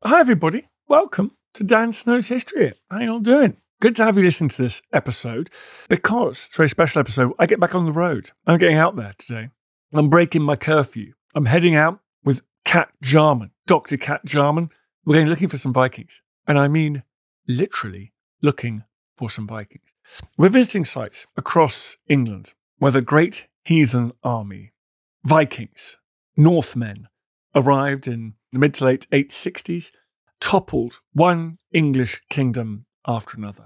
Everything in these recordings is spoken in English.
Hi, everybody. Welcome to Dan Snow's History Hit. How you all doing? Good to have you listen to this episode because it's a very special episode. I get back on the road. I'm getting out there today. I'm breaking my curfew. I'm heading out with Cat Jarman, Dr. Cat Jarman. We're going looking for some Vikings. And I mean literally looking for some Vikings. We're visiting sites across England where the great heathen army, Vikings, Northmen, arrived in the mid to late 860s, toppled one English kingdom after another.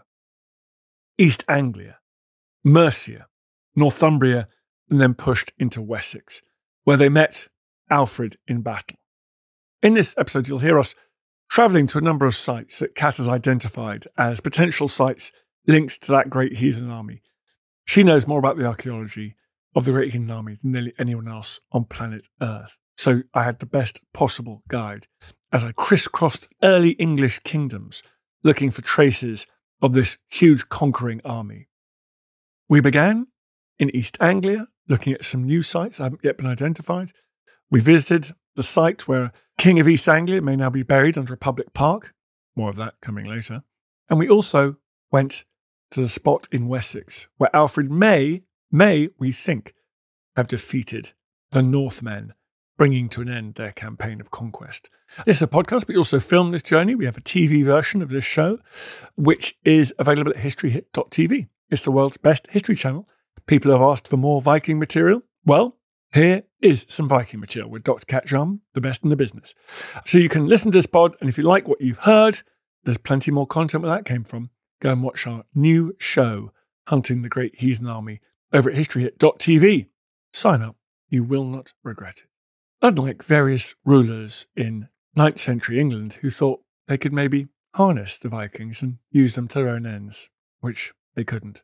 East Anglia, Mercia, Northumbria, and then pushed into Wessex, where they met Alfred in battle. In this episode, you'll hear us travelling to a number of sites that Kat has identified as potential sites linked to that great heathen army. She knows more about the archaeology of the great heathen army than nearly anyone else on planet Earth. So I had the best possible guide as I crisscrossed early English kingdoms looking for traces of this huge conquering army. We began in East Anglia, looking at some new sites that haven't yet been identified. We visited the site where King of East Anglia may now be buried under a public park. More of that coming later. And we also went to the spot in Wessex where Alfred may, we think, have defeated the Northmen, bringing to an end their campaign of conquest. This is a podcast, but we also filmed this journey. We have a TV version of this show, which is available at historyhit.tv. It's the world's best history channel. People have asked for more Viking material. Well, here is some Viking material with Dr. Cat Jarman, the best in the business. So you can listen to this pod, and if you like what you've heard, there's plenty more content where that came from. Go and watch our new show, Hunting the Great Heathen Army, over at historyhit.tv. Sign up. You will not regret it. Unlike various rulers in 9th century England who thought they could maybe harness the Vikings and use them to their own ends, which they couldn't.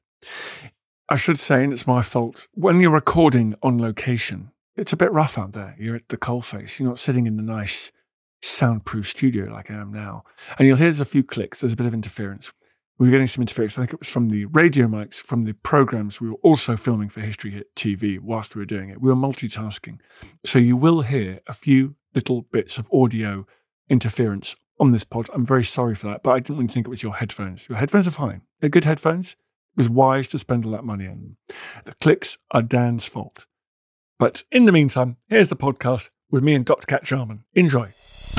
I should say, and it's my fault, when you're recording on location, it's a bit rough out there. You're at the coalface. You're not sitting in the nice soundproof studio like I am now. And you'll hear there's a few clicks. There's a bit of interference. We were getting some interference. I think it was from the radio mics, from the programs we were also filming for History Hit TV whilst we were doing it. We were multitasking. So you will hear a few little bits of audio interference on this pod. I'm very sorry for that, but I didn't want you to think it was your headphones. Your headphones are fine. They're good headphones. It was wise to spend all that money on them. The clicks are Dan's fault. But in the meantime, here's the podcast with me and Dr. Cat Jarman. Enjoy.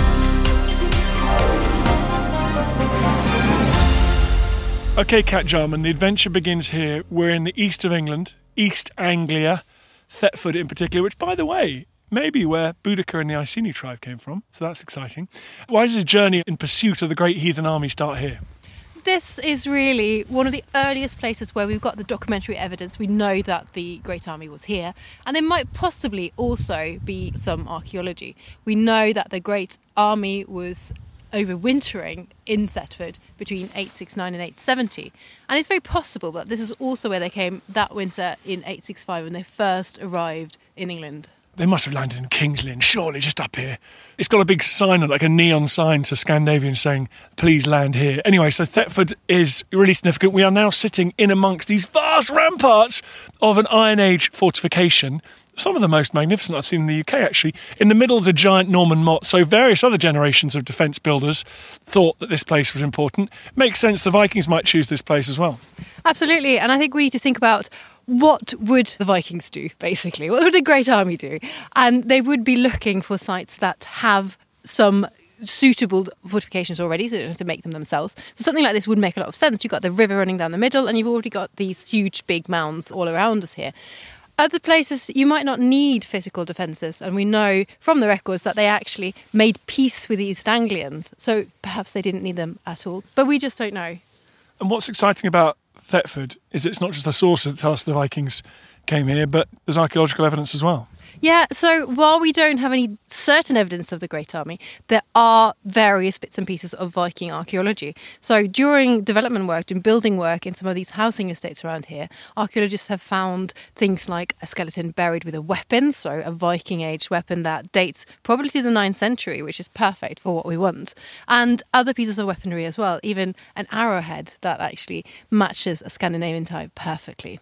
Okay, Cat Jarman, the adventure begins here. We're in the east of England, East Anglia, Thetford in particular, which, by the way, may be where Boudica and the Iceni tribe came from, so that's exciting. Why does a journey in pursuit of the great heathen army start here? This is really one of the earliest places where we've got the documentary evidence. We know that the Great Army was here, and there might possibly also be some archaeology. We know that the Great Army was overwintering in Thetford between 869 and 870. And it's very possible that this is also where they came that winter in 865 when they first arrived in England. They must have landed in King's Lynn, surely, just up here. It's got a big sign, like a neon sign to Scandinavians saying, please land here. Anyway, so Thetford is really significant. We are now sitting in amongst these vast ramparts of an Iron Age fortification. Some of the most magnificent I've seen in the UK, actually. In the middle is a giant Norman motte, so various other generations of defence builders thought that this place was important. Makes sense the Vikings might choose this place as well. Absolutely, and I think we need to think about what would the Vikings do, basically? What would the Great Army do? And they would be looking for sites that have some suitable fortifications already, so they don't have to make them themselves. So something like this would make a lot of sense. You've got the river running down the middle, and you've already got these huge big mounds all around us here. Other places, you might not need physical defences, and we know from the records that they actually made peace with the East Anglians, so perhaps they didn't need them at all, but we just don't know. And what's exciting about Thetford is it's not just the sources that tell us the Vikings came here, but there's archaeological evidence as well. Yeah, so while we don't have any certain evidence of the Great Army, there are various bits and pieces of Viking archaeology. So during development work, and building work in some of these housing estates around here, archaeologists have found things like a skeleton buried with a weapon, so a Viking-age weapon that dates probably to the 9th century, which is perfect for what we want, and other pieces of weaponry as well, even an arrowhead that actually matches a Scandinavian type perfectly.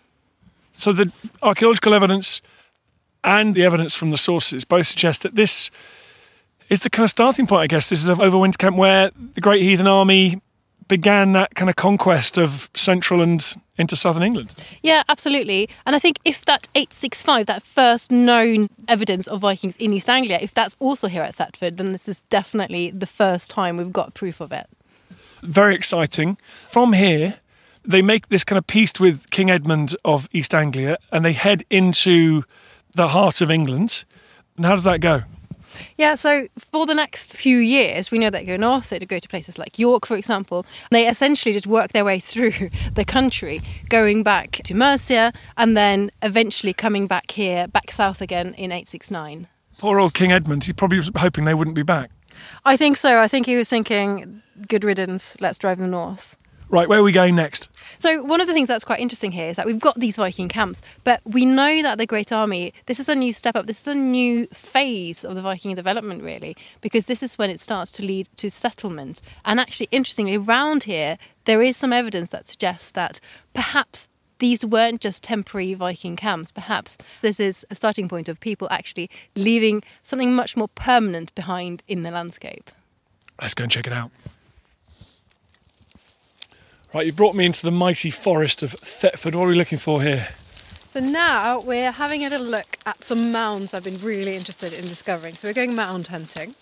So the archaeological evidence and the evidence from the sources both suggest that this It's the kind of starting point, I guess. This is over Winter Camp where the Great Heathen Army began that kind of conquest of central and into southern England. Yeah, absolutely. And I think if that 865, that first known evidence of Vikings in East Anglia, if that's also here at Thetford, then this is definitely the first time we've got proof of it. Very exciting. From here, they make this kind of peace with King Edmund of East Anglia and they head into the heart of England. And how does that go? Yeah, so for the next few years, we know they go north, they go to places like York, for example. They essentially just work their way through the country, going back to Mercia and then eventually coming back here, back south again in 869. Poor old King Edmund, he probably was hoping they wouldn't be back. I think so. I think he was thinking, good riddance, let's drive them north. Right, where are we going next? So one of the things that's quite interesting here is that we've got these Viking camps, but we know that the Great Army, this is a new step up, this is a new phase of the Viking development really, because this is when it starts to lead to settlement. And actually, interestingly, around here, there is some evidence that suggests that perhaps these weren't just temporary Viking camps. Perhaps this is a starting point of people actually leaving something much more permanent behind in the landscape. Let's go and check it out. Right, you brought me into the mighty forest of Thetford. What are we looking for here? So now we're having a little look at some mounds I've been really interested in discovering. So we're going mound hunting.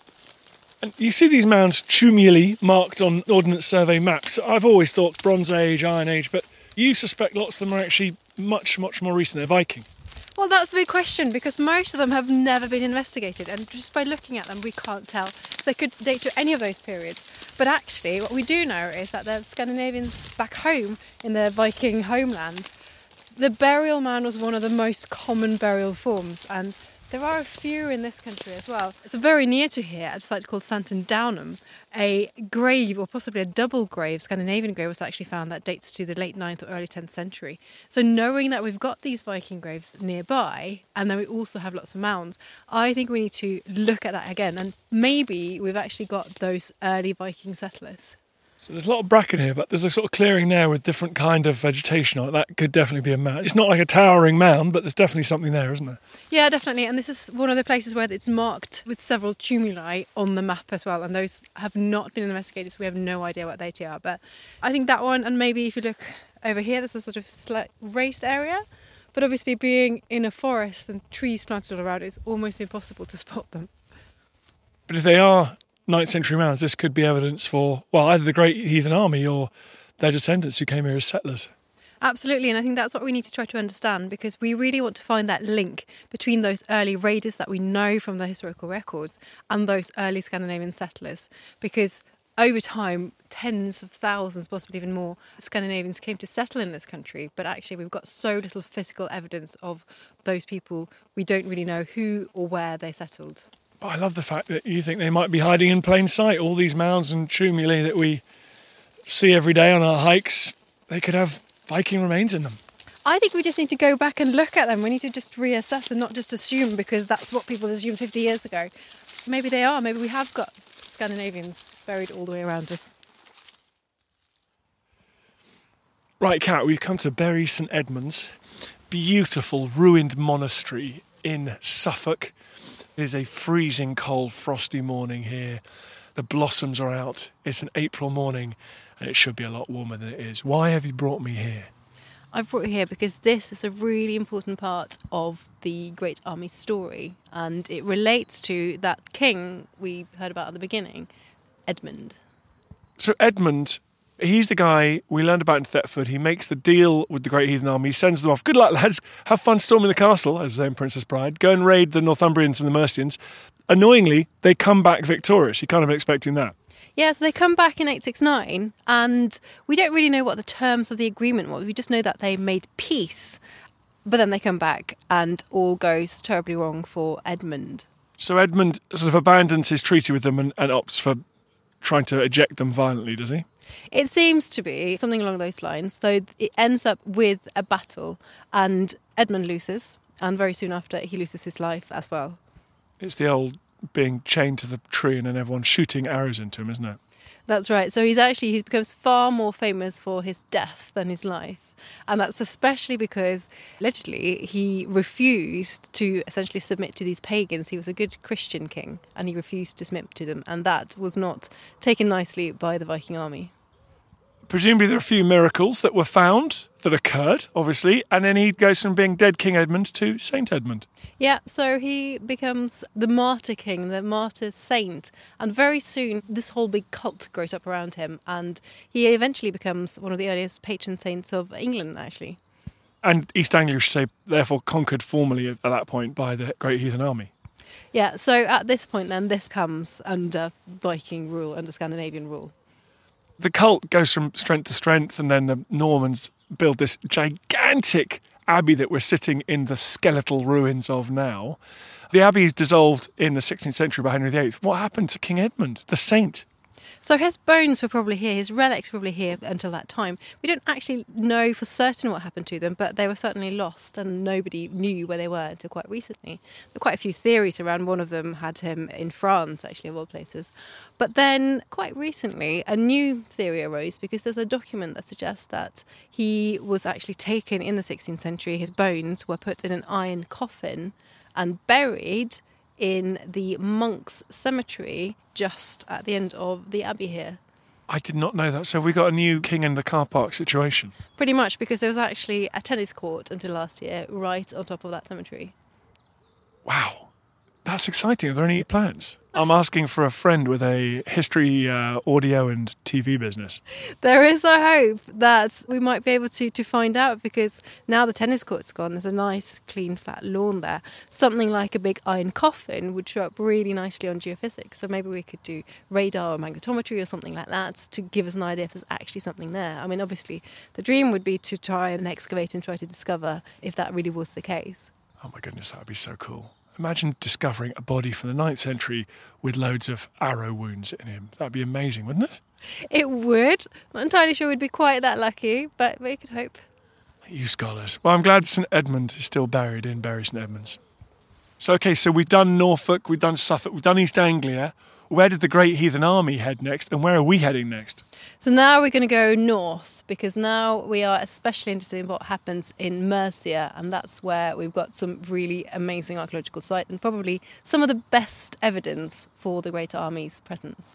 And you see these mounds tumuli marked on Ordnance Survey maps. I've always thought Bronze Age, Iron Age, but you suspect lots of them are actually much, much more recent. They're Viking. Well, that's the big question, because most of them have never been investigated, and just by looking at them we can't tell. So they could date to any of those periods. But actually what we do know is that the Scandinavians back home in their Viking homeland, the burial mound was one of the most common burial forms, and there are a few in this country as well. It's very near to here, at a site called Santon Downham, a grave, or possibly a double grave, Scandinavian grave, was actually found that dates to the late 9th or early 10th century. So knowing that we've got these Viking graves nearby, and then we also have lots of mounds, I think we need to look at that again, and maybe we've actually got those early Viking settlers. So there's a lot of bracken here, but there's a sort of clearing now with different kind of vegetation on it. That could definitely be a mound. It's not like a towering mound, but there's definitely something there, isn't there? Yeah, definitely. And this is one of the places where it's marked with several tumuli on the map as well. And those have not been investigated, so we have no idea what they are. But I think that one, and maybe if you look over here, there's a sort of slight raised area. But obviously being in a forest and trees planted all around, it's almost impossible to spot them. But if they are 9th century mounds, this could be evidence for, well, either the Great Heathen Army or their descendants who came here as settlers. Absolutely, and I think that's what we need to try to understand, because we really want to find that link between those early raiders that we know from the historical records and those early Scandinavian settlers, because over time, tens of thousands, possibly even more, Scandinavians came to settle in this country, but actually we've got so little physical evidence of those people, we don't really know who or where they settled. Oh, I love the fact that you think they might be hiding in plain sight. All these mounds and tumuli that we see every day on our hikes, they could have Viking remains in them. I think we just need to go back and look at them. We need to just reassess and not just assume, because that's what people assumed 50 years ago. Maybe they are. Maybe we have got Scandinavians buried all the way around us. Right, Kat, we've come to Bury St Edmunds, beautiful ruined monastery in Suffolk. It is a freezing cold, frosty morning here. The blossoms are out. It's an April morning and it should be a lot warmer than it is. Why have you brought me here? I've brought you here because this is a really important part of the Great Army story, and it relates to that king we heard about at the beginning, Edmund. So Edmund, he's the guy we learned about in Thetford. He makes the deal with the Great Heathen Army. He sends them off. Good luck, lads. Have fun storming the castle, as they say in Princess Bride. Go and raid the Northumbrians and the Mercians. Annoyingly, they come back victorious. You can't have been expecting that. Yeah, so they come back in 869, and we don't really know what the terms of the agreement were. We just know that they made peace, but then they come back and all goes terribly wrong for Edmund. So Edmund sort of abandons his treaty with them and opts for trying to eject them violently, does he? It seems to be something along those lines. So it ends up with a battle, and Edmund loses, and very soon after he loses his life as well. It's the old being chained to the tree and then everyone shooting arrows into him, isn't it? That's right. So he becomes far more famous for his death than his life. And that's especially because, allegedly, he refused to essentially submit to these pagans. He was a good Christian king, and he refused to submit to them. And that was not taken nicely by the Viking army. Presumably there are a few miracles that were found, that occurred, obviously, and then he goes from being dead King Edmund to Saint Edmund. Yeah, so he becomes the martyr king, the martyr saint, and very soon this whole big cult grows up around him, and he eventually becomes one of the earliest patron saints of England, actually. And East Anglia, we should say, therefore conquered formally at that point by the Great Heathen Army. Yeah, so at this point then, this comes under Viking rule, under Scandinavian rule. The cult goes from strength to strength, and then the Normans build this gigantic abbey that we're sitting in the skeletal ruins of now. The abbey is dissolved in the 16th century by Henry VIII. What happened to King Edmund, the saint? So his bones were probably here, his relics were probably here until that time. We don't actually know for certain what happened to them, but they were certainly lost and nobody knew where they were until quite recently. There were quite a few theories around. One of them had him in France, actually, of all places. But then, quite recently, a new theory arose because there's a document that suggests that he was actually taken in the 16th century. His bones were put in an iron coffin and buried in the monks' cemetery just at the end of the abbey here. I did not know that. So we got a new king in the car park situation. Pretty much, because there was actually a tennis court until last year right on top of that cemetery. Wow, that's exciting. Are there any plans? I'm asking for a friend with a history, audio and TV business. There is a hope that we might be able to find out, because now the tennis court's gone, there's a nice, clean, flat lawn there. Something like a big iron coffin would show up really nicely on geophysics. So maybe we could do radar or magnetometry or something like that to give us an idea if there's actually something there. I mean, obviously, the dream would be to try and excavate and try to discover if that really was the case. Oh my goodness, that would be so cool. Imagine discovering a body from the 9th century with loads of arrow wounds in him. That'd be amazing, wouldn't it? It would. Not entirely sure we'd be quite that lucky, but we could hope. You scholars. Well, I'm glad St Edmund is still buried in Bury St Edmunds. So we've done Norfolk, we've done Suffolk, we've done East Anglia. Where did the Great Heathen Army head next, and where are we heading next? So now we're going to go north, because now we are especially interested in what happens in Mercia, and that's where we've got some really amazing archaeological sites and probably some of the best evidence for the Great Army's presence.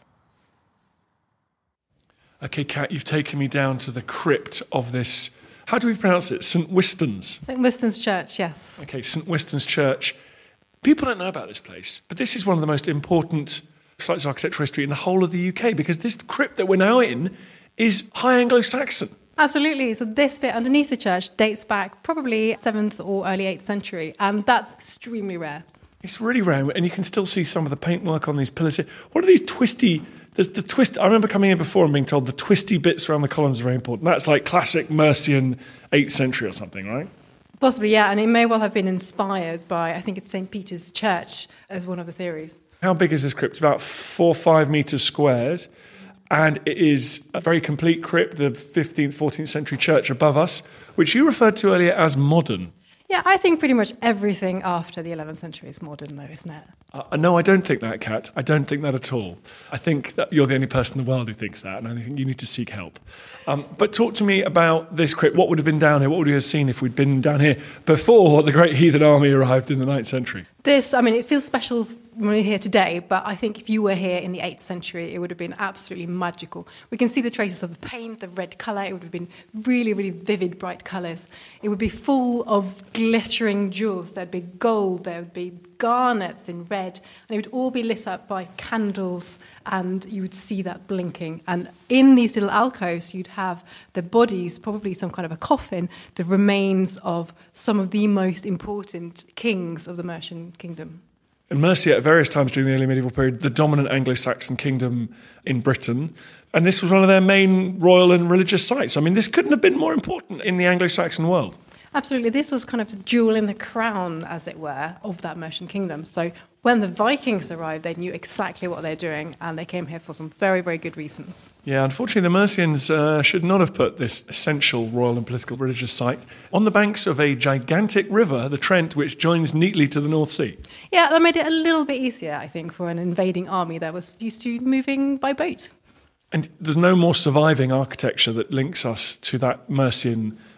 Okay, Kat, you've taken me down to the crypt of this, how do we pronounce it? St Wyston's? St Wyston's Church, yes. Okay, St Wyston's Church. People don't know about this place, but this is one of the most important sites of architectural history in the whole of the UK, because this crypt that we're now in is High Anglo-Saxon. Absolutely. So this bit underneath the church dates back probably 7th or early 8th century, and that's extremely rare. It's really rare, and you can still see some of the paintwork on these pillars. What are these twisty... There's the twist. I remember coming in before and being told the twisty bits around the columns are very important. That's like classic Mercian 8th century or something, right? Possibly, yeah, and it may well have been inspired by, I think it's St. Peter's Church as one of the theories. How big is this crypt? It's about 4 or 5 metres squared, and it is a very complete crypt, the 15th, 14th century church above us, which you referred to earlier as modern. Yeah, I think pretty much everything after the 11th century is modern, though, isn't it? No, I don't think that, Kat. I don't think that at all. I think that you're the only person in the world who thinks that, and I think you need to seek help. But talk to me about this crypt. What would have been down here? What would we have seen if we'd been down here before the Great Heathen Army arrived in the 9th century? It feels special when we're here today, but I think if you were here in the 8th century, it would have been absolutely magical. We can see the traces of the paint, the red colour. It would have been really, really vivid, bright colours. It would be full of glittering jewels. There'd be gold, there would be garnets in red, and it would all be lit up by candles, and you would see that blinking. And in these little alcoves, you'd have the bodies, probably some kind of a coffin, the remains of some of the most important kings of the Mercian kingdom. In Mercia, at various times during the early medieval period, the dominant Anglo-Saxon kingdom in Britain, and this was one of their main royal and religious sites. I mean, this couldn't have been more important in the Anglo-Saxon world. Absolutely. This was kind of the jewel in the crown, as it were, of that Mercian kingdom. So when the Vikings arrived, they knew exactly what they're doing, and they came here for some very, very good reasons. Yeah, unfortunately, the Mercians should not have put this essential royal and political religious site on the banks of a gigantic river, the Trent, which joins neatly to the North Sea. Yeah, that made it a little bit easier, I think, for an invading army that was used to moving by boat. And there's no more surviving architecture that links us to that Mercian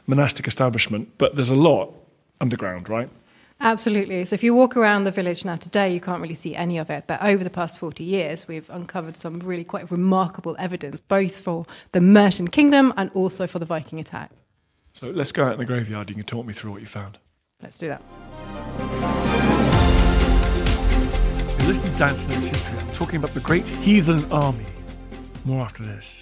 monastic establishment, but there's a lot underground, right? Absolutely. So if you walk around the village now today, you can't really see any of it. But over the past 40 years, we've uncovered some really quite remarkable evidence, both for the Mercian kingdom and also for the Viking attack. So let's go out in the graveyard. You can talk me through what you found. Let's do that. You're listening to Dan Snow's History. I'm talking about the Great Heathen Army. More after this.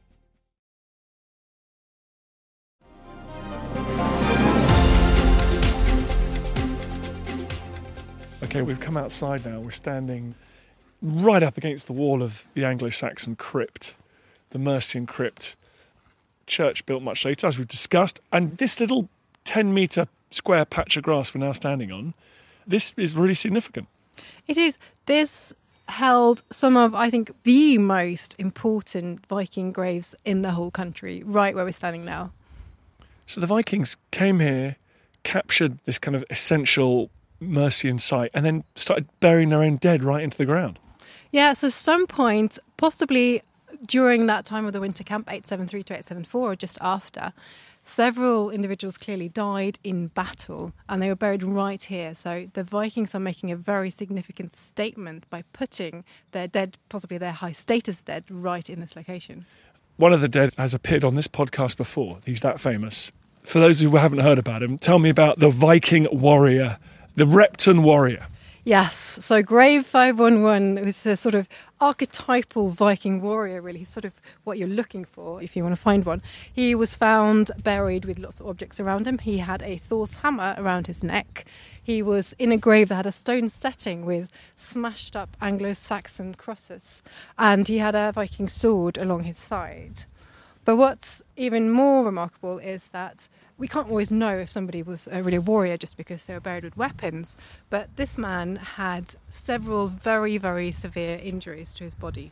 Okay, we've come outside now. We're standing right up against the wall of the Anglo-Saxon crypt, the Mercian crypt, church built much later, as we've discussed. And this little 10-metre square patch of grass we're now standing on, this is really significant. It is. This held some of, I think, the most important Viking graves in the whole country, right where we're standing now. So the Vikings came here, captured this kind of essential Mercian site, and then started burying their own dead right into the ground. Yeah, so some point, possibly during that time of the winter camp, 873 to 874, or just after, several individuals clearly died in battle, and they were buried right here. So the Vikings are making a very significant statement by putting their dead, possibly their high-status dead, right in this location. One of the dead has appeared on this podcast before. He's that famous. For those who haven't heard about him, tell me about the Viking warrior, the Repton warrior. Yes, so Grave 511 was a sort of archetypal Viking warrior, really. He's sort of what you're looking for if you want to find one. He was found buried with lots of objects around him. He had a Thor's hammer around his neck. He was in a grave that had a stone setting with smashed up Anglo-Saxon crosses. And he had a Viking sword along his side. But what's even more remarkable is that we can't always know if somebody was really a warrior just because they were buried with weapons. But this man had several very, very severe injuries to his body.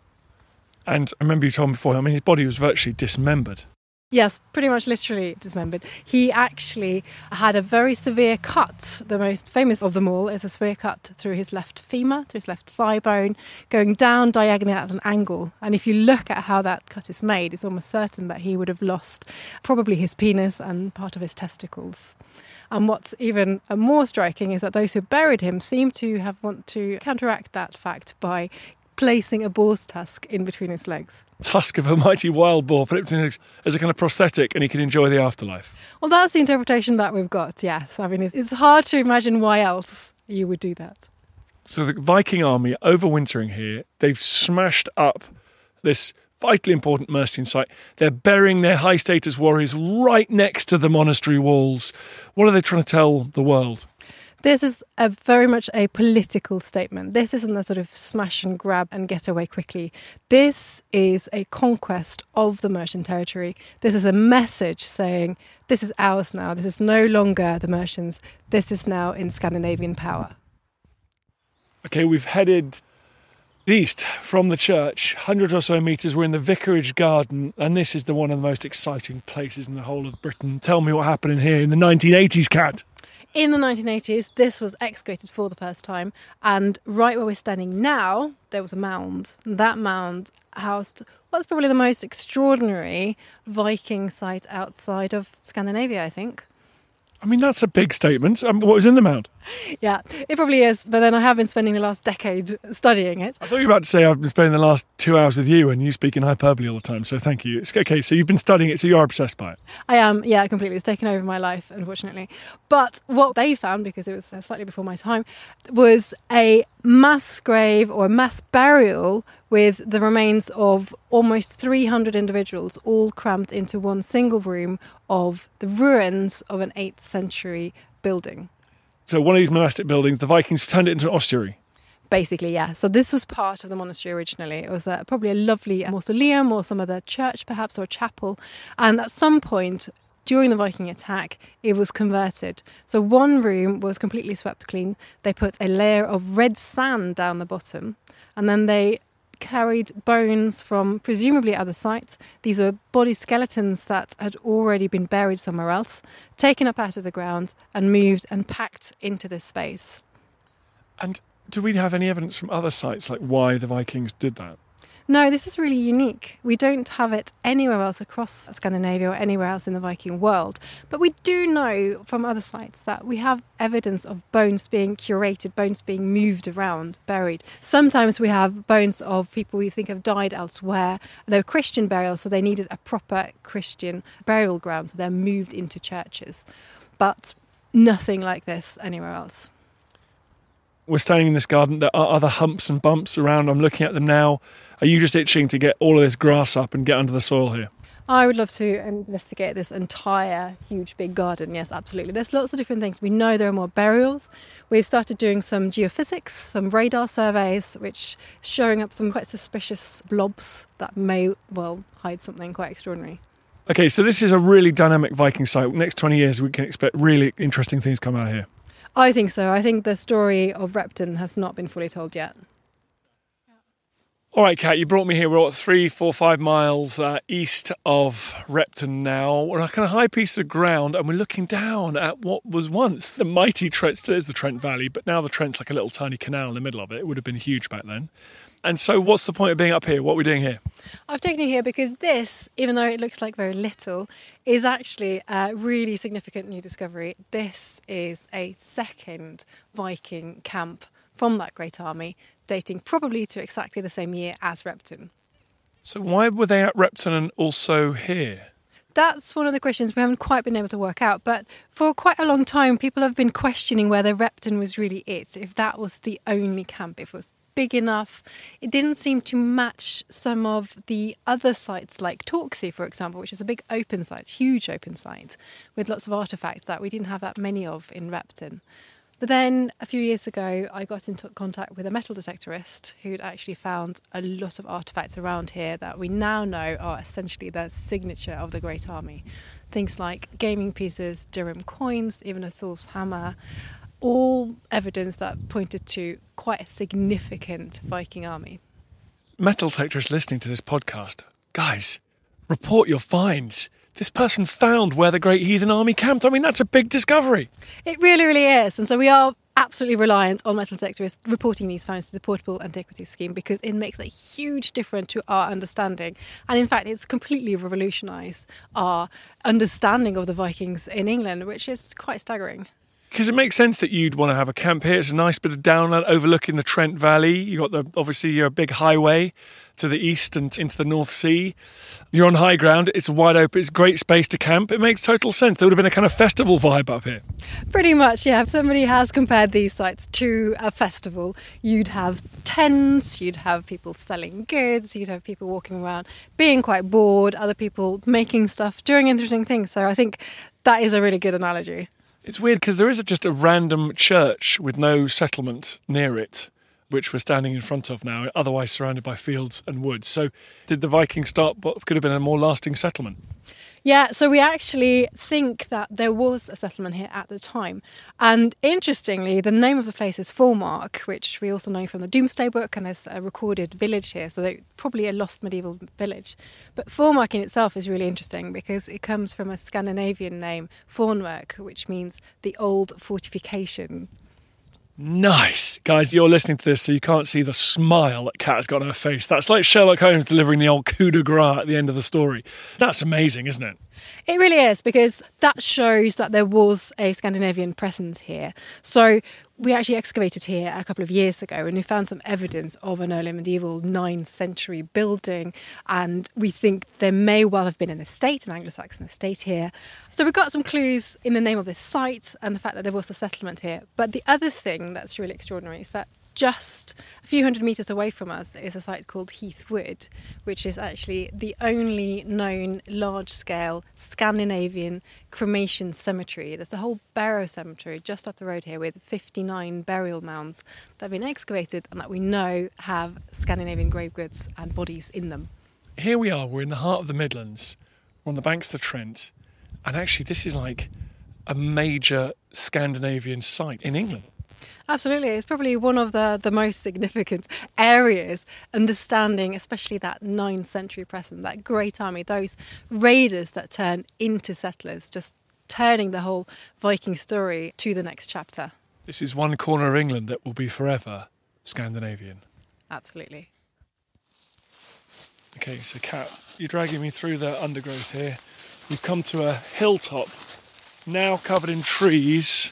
And I remember you told me before, his body was virtually dismembered. Yes, pretty much literally dismembered. He actually had a very severe cut. The most famous of them all is a severe cut through his left femur, through his left thigh bone, going down diagonally at an angle. And if you look at how that cut is made, it's almost certain that he would have lost probably his penis and part of his testicles. And what's even more striking is that those who buried him seem to have want to counteract that fact by placing a boar's tusk in between his legs. Tusk of a mighty wild boar, put it as a kind of prosthetic, and he could enjoy the afterlife. Well, that's the interpretation that we've got, yes. I mean, it's hard to imagine why else you would do that. So the Viking army overwintering here, they've smashed up this vitally important Mercian site. They're burying their high-status warriors right next to the monastery walls. What are they trying to tell the world? This is very much a political statement. This isn't a sort of smash and grab and get away quickly. This is a conquest of the Mercian territory. This is a message saying, this is ours now. This is no longer the Mercians. This is now in Scandinavian power. Okay, we've headed east from the church, 100 or so metres. We're in the vicarage garden, and this is one of the most exciting places in the whole of Britain. Tell me what happened in here in the 1980s, Kat. In the 1980s, this was excavated for the first time, and right where we're standing now, there was a mound. And that mound housed what's probably the most extraordinary Viking site outside of Scandinavia, I think. I mean, that's a big statement. What was in the mound? Yeah, it probably is, but then I have been spending the last decade studying it. I thought you were about to say I've been spending the last 2 hours with you and you speak in hyperbole all the time, so thank you. It's okay, so you've been studying it, so you are obsessed by it. I am, yeah, completely. It's taken over my life, unfortunately. But what they found, because it was slightly before my time, was a mass grave or a mass burial with the remains of almost 300 individuals, all crammed into one single room of the ruins of an 8th century building. So one of these monastic buildings, the Vikings turned it into an ossuary. Basically, yeah. So this was part of the monastery originally. It was probably a lovely mausoleum or some other church perhaps, or a chapel. And at some point during the Viking attack, it was converted. So one room was completely swept clean. They put a layer of red sand down the bottom, and then they carried bones from presumably other sites. These were body skeletons that had already been buried somewhere else, taken up out of the ground and moved and packed into this space. And do we have any evidence from other sites, like why the Vikings did that? No, this is really unique. We don't have it anywhere else across Scandinavia or anywhere else in the Viking world. But we do know from other sites that we have evidence of bones being curated, bones being moved around, buried. Sometimes we have bones of people we think have died elsewhere. They were Christian burials, so they needed a proper Christian burial ground, so they're moved into churches. But nothing like this anywhere else. We're standing in this garden. There are other humps and bumps around. I'm looking at them now. Are you just itching to get all of this grass up and get under the soil here? I would love to investigate this entire huge big garden. Yes, absolutely. There's lots of different things. We know there are more burials. We've started doing some geophysics, some radar surveys, which is showing up some quite suspicious blobs that may well hide something quite extraordinary. Okay, so this is a really dynamic Viking site. Next 20 years, we can expect really interesting things come out of here. I think so. I think the story of Repton has not been fully told yet. All right, Kat, you brought me here. We're 3, 4, 5 miles east of Repton now. We're on a kind of high piece of ground, and we're looking down at what was once the mighty Trent. Still is the Trent Valley, but now the Trent's like a little tiny canal in the middle of it. It would have been huge back then. And so what's the point of being up here? What are we doing here? I've taken it here because this, even though it looks like very little, is actually a really significant new discovery. This is a second Viking camp from that great army, dating probably to exactly the same year as Repton. So why were they at Repton and also here? That's one of the questions we haven't quite been able to work out. But for quite a long time, people have been questioning whether Repton was really it, if that was the only camp, if it was big enough. It didn't seem to match some of the other sites like Torksey, for example, which is a big open site, huge open site, with lots of artefacts that we didn't have that many of in Repton. But then a few years ago, I got into contact with a metal detectorist who'd actually found a lot of artefacts around here that we now know are essentially the signature of the Great Army. Things like gaming pieces, Durham coins, even a Thor's hammer, all evidence that pointed to quite a significant Viking army. Metal detectorists listening to this podcast, guys, report your finds. This person found where the Great Heathen Army camped. I mean, that's a big discovery. It really, really is. And so we are absolutely reliant on metal detectorists reporting these finds to the Portable Antiquities Scheme because it makes a huge difference to our understanding. And in fact, it's completely revolutionised our understanding of the Vikings in England, which is quite staggering. Because it makes sense that you'd want to have a camp here. It's a nice bit of downland overlooking the Trent Valley. You've got obviously your big highway to the east and into the North Sea. You're on high ground. It's wide open. It's great space to camp. It makes total sense. There would have been a kind of festival vibe up here. Pretty much, yeah. If somebody has compared these sites to a festival, you'd have tents, you'd have people selling goods, you'd have people walking around being quite bored, other people making stuff, doing interesting things. So I think that is a really good analogy. It's weird because there is just a random church with no settlement near it, which we're standing in front of now, otherwise surrounded by fields and woods. So did the Vikings start what could have been a more lasting settlement? Yeah, so we actually think that there was a settlement here at the time. And interestingly, the name of the place is Formark, which we also know from the Domesday Book, and there's a recorded village here, so probably a lost medieval village. But Formark in itself is really interesting because it comes from a Scandinavian name, Fornwerk, which means the old fortification. Nice. Guys, you're listening to this, so you can't see the smile that Kat has got on her face. That's like Sherlock Holmes delivering the old coup de grace at the end of the story. That's amazing, isn't it? It really is, because that shows that there was a Scandinavian presence here. So we actually excavated here a couple of years ago and we found some evidence of an early medieval 9th century building, and we think there may well have been an estate, an Anglo-Saxon estate here. So we've got some clues in the name of this site and the fact that there was a settlement here. But the other thing that's really extraordinary is that just a few hundred metres away from us is a site called Heath Wood, which is actually the only known large-scale Scandinavian cremation cemetery. There's a whole barrow cemetery just up the road here with 59 burial mounds that have been excavated and that we know have Scandinavian grave goods and bodies in them. Here we are, we're in the heart of the Midlands, we're on the banks of the Trent, and actually this is like a major Scandinavian site in England. Absolutely. It's probably one of the most significant areas, understanding especially that 9th century presence, that great army, those raiders that turn into settlers, just turning the whole Viking story to the next chapter. This is one corner of England that will be forever Scandinavian. Absolutely. Okay, so Kat, you're dragging me through the undergrowth here. We've come to a hilltop, now covered in trees,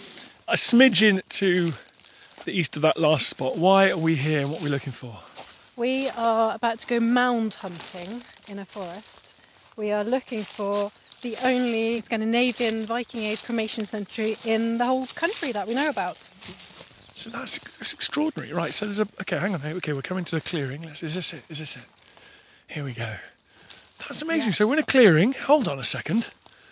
a smidgen to the east of that last spot. Why are we here and what are we looking for? We are about to go mound hunting in a forest. We are looking for the only Scandinavian Viking Age cremation cemetery in the whole country that we know about. So that's extraordinary. Right, so there's okay, hang on. Okay, we're coming to a clearing. Is this it? Here we go. That's amazing. Yeah. So we're in a clearing. Hold on a second.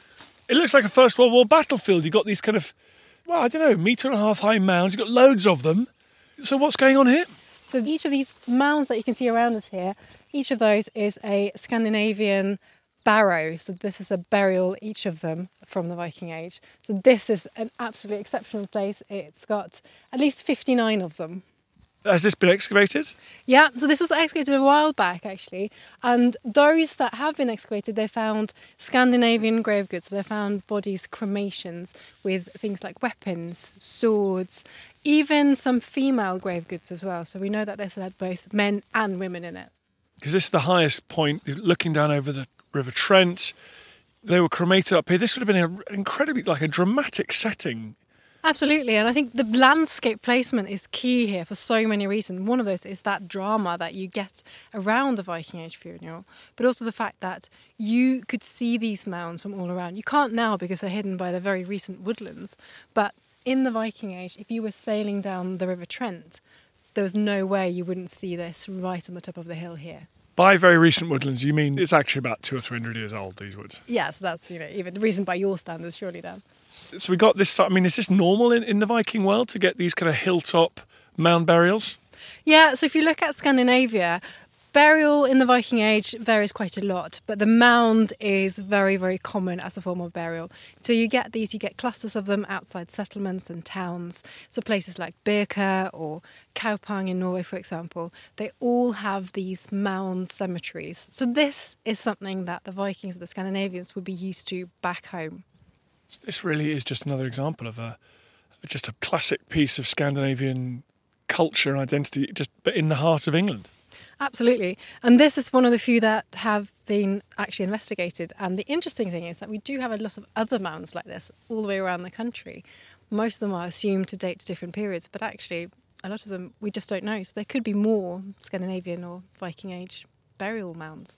It looks like a First World War battlefield. You've got these kind of, well, I don't know, 1.5 metre high mounds. You've got loads of them. So what's going on here? So each of these mounds that you can see around us here, each of those is a Scandinavian barrow. So this is a burial, each of them, from the Viking Age. So this is an absolutely exceptional place. It's got at least 59 of them. Has this been excavated? Yeah, so this was excavated a while back, actually. And those that have been excavated, they found Scandinavian grave goods. So they found bodies, cremations with things like weapons, swords, even some female grave goods as well. So we know that this had both men and women in it. Because this is the highest point, looking down over the River Trent. They were cremated up here. This would have been an incredibly, like a dramatic setting. Absolutely, and I think the landscape placement is key here for so many reasons. One of those is that drama that you get around a Viking Age funeral, but also the fact that you could see these mounds from all around. You can't now because they're hidden by the very recent woodlands, but in the Viking Age, if you were sailing down the River Trent, there was no way you wouldn't see this right on the top of the hill here. By very recent woodlands, you mean it's actually about 200 or 300 years old, these woods? Yeah, so that's, even the reason by your standards, surely, Dan. So we got this, I mean, is this normal in the Viking world to get these kind of hilltop mound burials? Yeah, so if you look at Scandinavia, burial in the Viking Age varies quite a lot, but the mound is very, very common as a form of burial. So you get clusters of them outside settlements and towns. So places like Birka or Kaupang in Norway, for example, they all have these mound cemeteries. So this is something that the Vikings, the Scandinavians, would be used to back home. This really is just another example of just a classic piece of Scandinavian culture and identity, but in the heart of England. Absolutely. And this is one of the few that have been actually investigated. And the interesting thing is that we do have a lot of other mounds like this all the way around the country. Most of them are assumed to date to different periods, but actually a lot of them we just don't know. So there could be more Scandinavian or Viking Age burial mounds.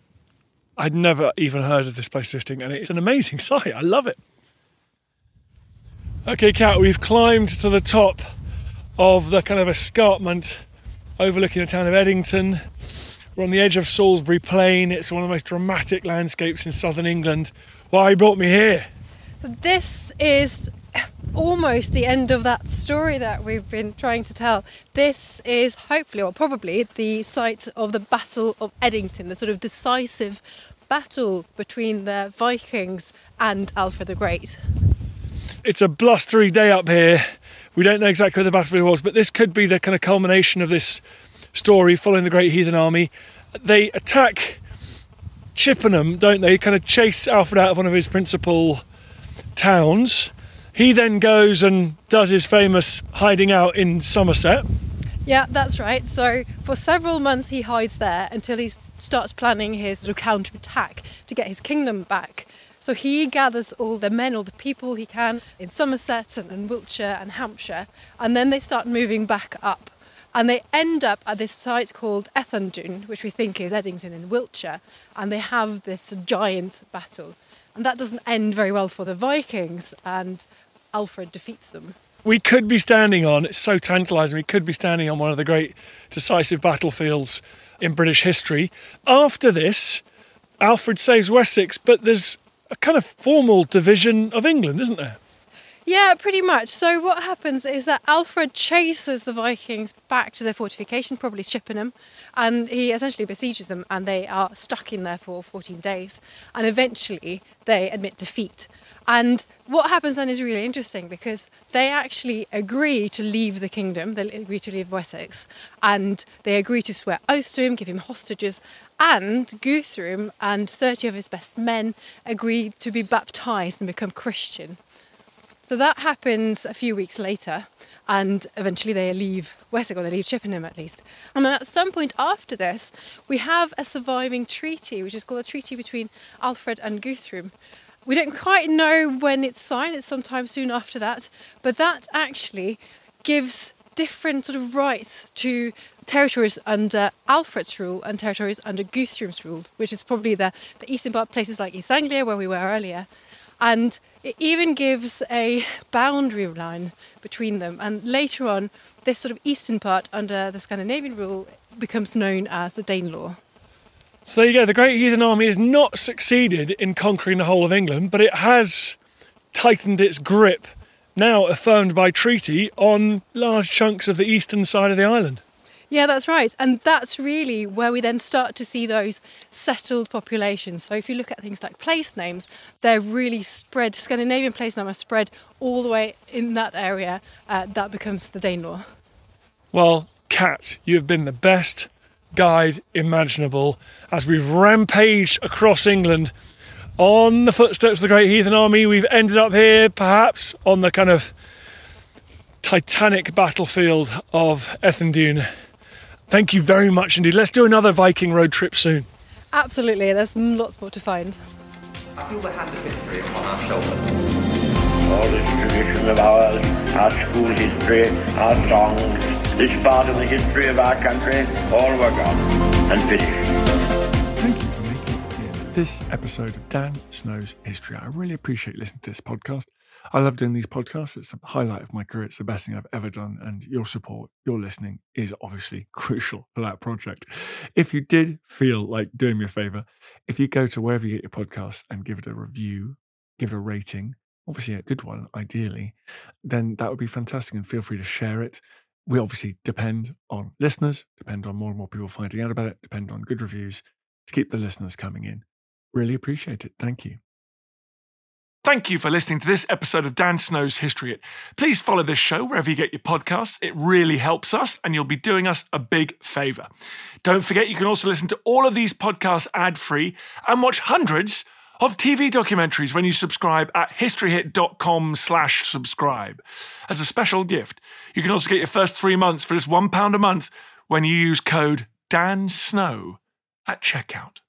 I'd never even heard of this place existing, and it's an amazing sight. I love it. Okay, Kat, we've climbed to the top of the kind of escarpment overlooking the town of Eddington. We're on the edge of Salisbury Plain. It's one of the most dramatic landscapes in southern England. Why brought me here? This is almost the end of that story that we've been trying to tell. This is hopefully, or probably, the site of the Battle of Eddington, the sort of decisive battle between the Vikings and Alfred the Great. It's a blustery day up here. We don't know exactly where the battlefield was, but this could be the kind of culmination of this story following the Great Heathen Army. They attack Chippenham, don't they? Kind of chase Alfred out of one of his principal towns. He then goes and does his famous hiding out in Somerset. Yeah, that's right. So for several months he hides there until he starts planning his counter-attack to get his kingdom back. So he gathers all the men, all the people he can in Somerset and Wiltshire and Hampshire, and then they start moving back up. And they end up at this site called Ethandune, which we think is Eddington in Wiltshire, and they have this giant battle. And that doesn't end very well for the Vikings, and Alfred defeats them. We could be standing on, it's so tantalising, we could be standing on one of the great decisive battlefields in British history. After this, Alfred saves Wessex, but there's a kind of formal division of England, isn't there? Yeah, pretty much. So what happens is that Alfred chases the Vikings back to their fortification, probably Chippenham, and he essentially besieges them, and they are stuck in there for 14 days. And eventually they admit defeat. And what happens then is really interesting because they actually agree to leave the kingdom, they agree to leave Wessex, and they agree to swear oaths to him, give him hostages, and Guthrum and 30 of his best men agree to be baptised and become Christian. So that happens a few weeks later, and eventually they leave Wessex, or they leave Chippenham at least. And then at some point after this, we have a surviving treaty, which is called a treaty between Alfred and Guthrum. We don't quite know when it's signed, it's sometime soon after that, but that actually gives different sort of rights to territories under Alfred's rule and territories under Guthrum's rule, which is probably the eastern part, places like East Anglia, where we were earlier. And it even gives a boundary line between them. And later on, this sort of eastern part under the Scandinavian rule becomes known as the Danelaw. So there you go. The Great Heathen Army has not succeeded in conquering the whole of England, but it has tightened its grip, now affirmed by treaty, on large chunks of the eastern side of the island. Yeah, that's right. And that's really where we then start to see those settled populations. So if you look at things like place names, they're really spread. Scandinavian place names are spread all the way in that area. That becomes the Danelaw. Well, Kat, you have been the best guide imaginable as we've rampaged across England on the footsteps of the Great Heathen Army. We've ended up here, perhaps, on the kind of titanic battlefield of Ethandune. Thank you very much indeed. Let's do another Viking road trip soon. Absolutely, there's lots more to find. I feel the hand of history upon our shoulders. All this tradition of ours, our school history, our songs, this part of the history of our country, all were gone and finished. Thank you for making it here. This episode of Dan Snow's History. I really appreciate listening to this podcast. I love doing these podcasts. It's a highlight of my career. It's the best thing I've ever done. And your support, your listening is obviously crucial for that project. If you did feel like doing me a favour, if you go to wherever you get your podcasts and give it a review, give it a rating, obviously a good one, ideally, then that would be fantastic. And feel free to share it. We obviously depend on listeners, depend on more and more people finding out about it, depend on good reviews to keep the listeners coming in. Really appreciate it. Thank you. Thank you for listening to this episode of Dan Snow's History It. Please follow this show wherever you get your podcasts. It really helps us and you'll be doing us a big favour. Don't forget you can also listen to all of these podcasts ad-free and watch hundreds of TV documentaries when you subscribe at historyhit.com/subscribe. As a special gift, you can also get your first 3 months for just £1 a month when you use code DANSNOW at checkout.